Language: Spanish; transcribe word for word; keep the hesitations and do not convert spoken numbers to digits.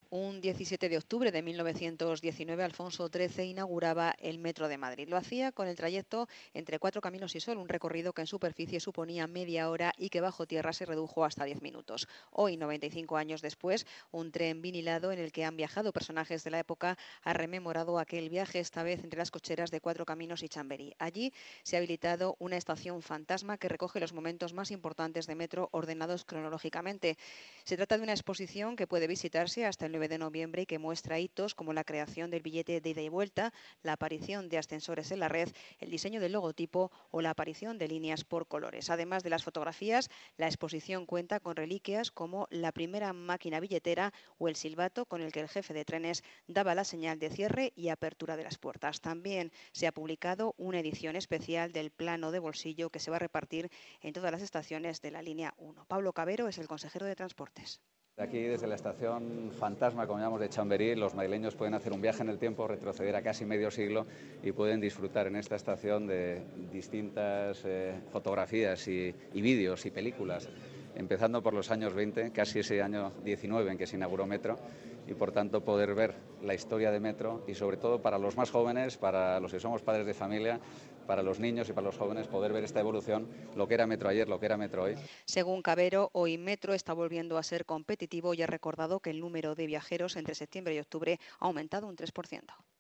Un diecisiete de octubre de mil novecientos diecinueve, Alfonso trece inauguraba el Metro de Madrid. Lo hacía con el trayecto entre Cuatro Caminos y Sol, un recorrido que en superficie suponía media hora y que bajo tierra se redujo hasta diez minutos. Hoy, noventa y cinco años después, un tren vinilado en el que han viajado personajes de la época ha rememorado aquel viaje, esta vez entre las cocheras de Cuatro Caminos y Chamberí. Allí se ha habilitado una estación fantasma que recoge los momentos más importantes de Metro ordenados cronológicamente. Se trata de una exposición que puede visitarse hasta el nueve de noviembre y que muestra hitos como la creación del billete de ida y vuelta, la aparición de ascensores en la red, el diseño del logotipo o la aparición de líneas por colores. Además de las fotografías, la exposición cuenta con reliquias como la primera máquina billetera o el silbato con el que el jefe de trenes daba la señal de cierre y apertura de las puertas. También se ha publicado una edición especial del plano de bolsillo que se va a repartir en todas las estaciones de la línea uno. Pablo Cabero es el consejero de Transportes. Aquí, desde la estación fantasma, como llamamos, de Chamberí, los madrileños pueden hacer un viaje en el tiempo, retroceder a casi medio siglo y pueden disfrutar en esta estación de distintas eh, fotografías y, y vídeos y películas, empezando por los años veinte, casi ese año diecinueve en que se inauguró Metro, y por tanto poder ver la historia de Metro y sobre todo para los más jóvenes, para los que somos padres de familia, para los niños y para los jóvenes, poder ver esta evolución, lo que era Metro ayer, lo que era Metro hoy. Según Cabero, hoy Metro está volviendo a ser competitivo y ha recordado que el número de viajeros entre septiembre y octubre ha aumentado un tres por ciento.